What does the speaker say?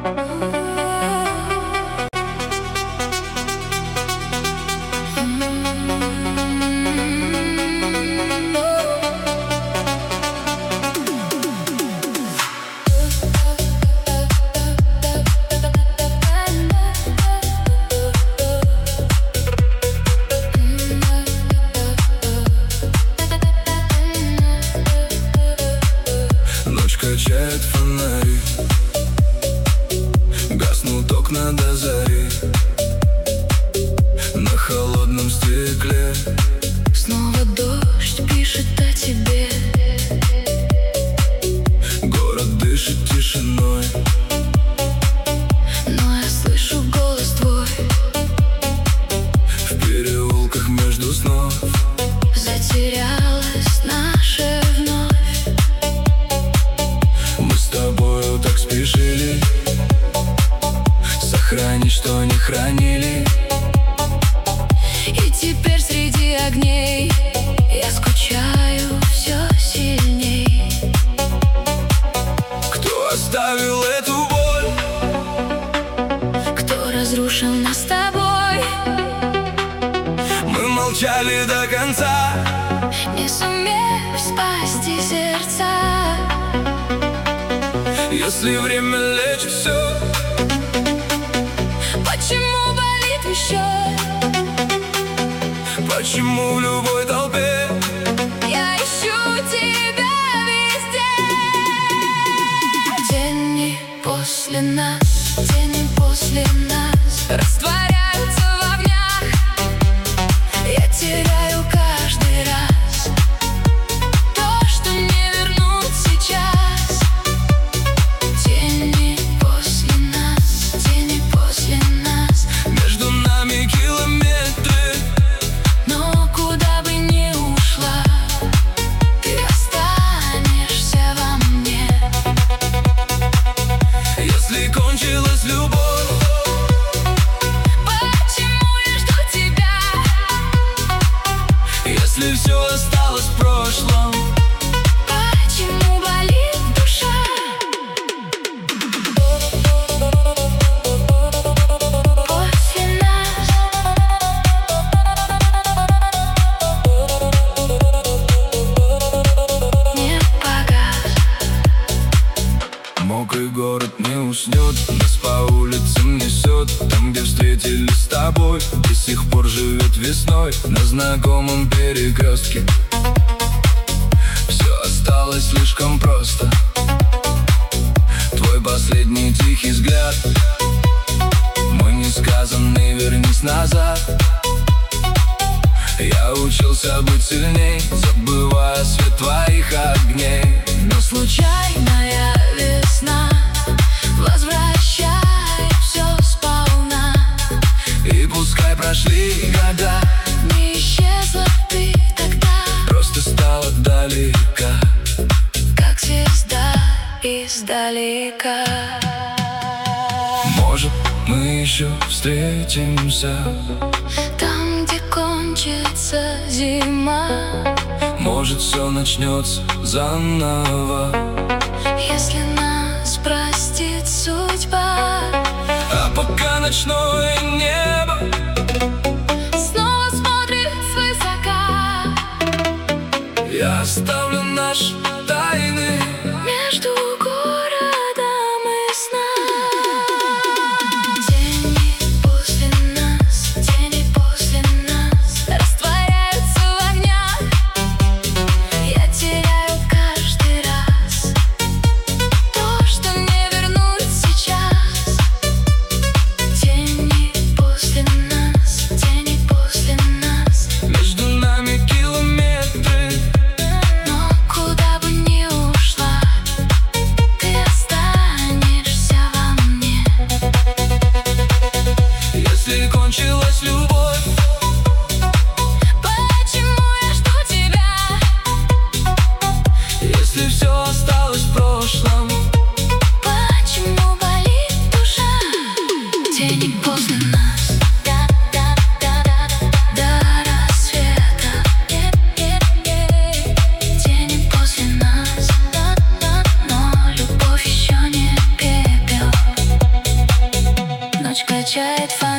Качает фонари, гаснут окна до зари. На холодном стекле снова дождь пишет о тебе. Город дышит тишиной, но я слышу голос твой. в переулках между снов затерялась наша вновь. Мы с тобою так спешили сохранить, что не хранили. И теперь среди огней я скучаю все сильней. Кто оставил эту боль? Кто разрушил нас с тобой? Мы молчали до конца, не сумев спасти сердца. если время лечит все, почему болит еще? почему в любой толпе Я ищу тебя везде. Тени после нас, тени после нас растворяются в огнях. Я теряю каждый раз то, что не вернуть сейчас. Тени после нас, тени после нас. между нами километры, Но куда бы ни ушла, ты останешься во мне. если кончилась любовь, Почему я жду тебя? если все осталось в прошлом, Почему болит душа? После нас не погас. мокрый город не уснет, нас по улицам несет. Там, где встретились с тобой, до сих пор живет весной на знакомом перекрестке. Все осталось слишком просто. Твой последний тихий взгляд, мой несказанный «вернись назад». Я учился быть сильней, забывая свет твоих огней. Но случайная весна возвращает все сполна. И пускай прошли года, Не исчезла ты тогда, просто стала далека. как звезда издалека. Может, мы еще встретимся, Там, где кончится зима, может, все начнется заново. если нас простит судьба. А пока ночное небо Снова смотрит свысока я оставлю наши тайны между городом и сном. Тени после нас, тени после нас растворяются в огнях. Я теряю каждый раз то, что не вернуть сейчас. Тени после нас, тени после нас. между нами километры, Но куда бы качает фонарь.